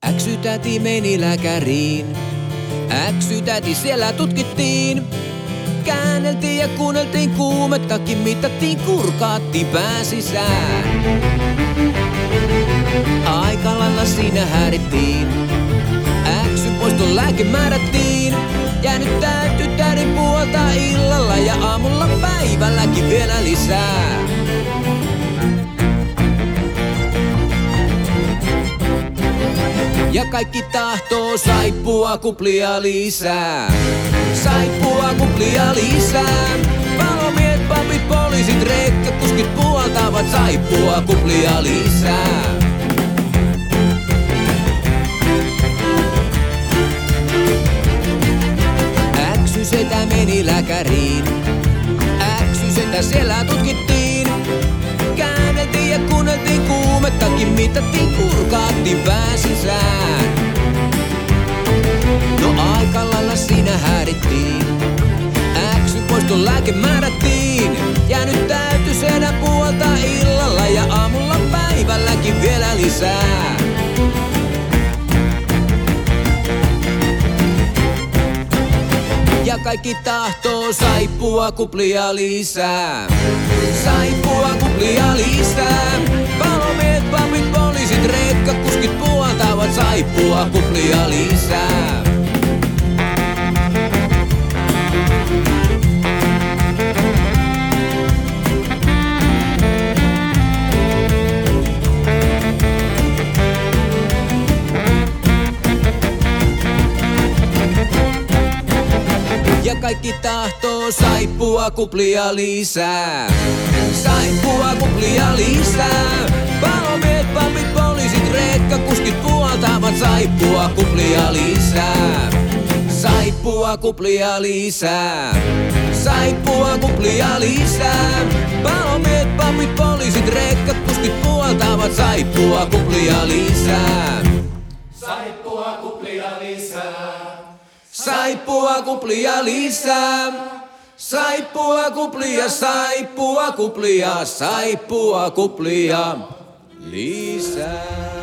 Äksytäti meni lääkäriin. Äksytäti siellä tutkittiin. Käänneltiin ja kuunneltiin kuumettakin, mitattiin, kurkaattiin pää sisään. Aika lailla siinä häärittiin. Äksyn poiston lääke määrättiin. Ja nyt täytyy täydin puolta illalla ja aamulla päivälläkin vielä lisää. Ja kaikki tahtoo saippua kuplia lisää. Saippua kuplia lisää. Palomiehet, papit, poliisit, rekkakuskit puoltavat saippua kuplia lisää. Äksysetä meni lääkäriin. Äksysetä siellä tutkittiin. Käänneltiin ja kuunneltiin kuumettakin, mitattiin, kurkaattiin pää sisään. No aika lailla siinä häärittiin. Äksyn poiston lääke määrättiin. Ja nyt täytyy syödä puolta illalla ja aamulla päivälläkin vielä lisää. Ja kaikki tahtoo saippua kuplia lisää. Saippua kuplia lisää. Palomiehet, papit, poliisit, rekkakuskit puoltavat saippua kuplia lisää. Ja kaikki tahtoo saippua kuplia lisää. Saippua kuplia lisää. Palomiehet, papit, poliisit, rekkakuskit puoltavat saippua kuplia lisää. Saippua kuplia lisää. Saippua kuplia lisää. Palomiehet, papit, poliisit, rekkakuskit puoltavat saippua kuplia lisää. Saippua kuplia lisää. Saippua kuplia lisää. Saippua kuplia, saippua kuplia, saippua kuplia lisää.